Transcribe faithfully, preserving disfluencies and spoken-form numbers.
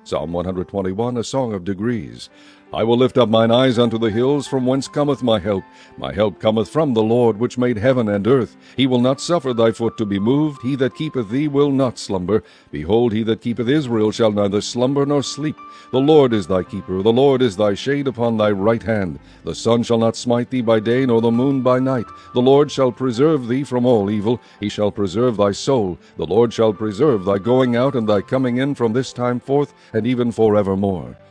Psalm one hundred twenty-one, a song of degrees. I will lift up mine eyes unto the hills, from whence cometh my help. My help cometh from the Lord, which made heaven and earth. He will not suffer thy foot to be moved. He that keepeth thee will not slumber. Behold, he that keepeth Israel shall neither slumber nor sleep. The Lord is thy keeper. The Lord is thy shade upon thy right hand. The sun shall not smite thee by day, nor the moon by night. The Lord shall preserve thee from all evil. He shall preserve thy soul. The Lord shall preserve thy going out and thy coming in from this time forth and even forevermore.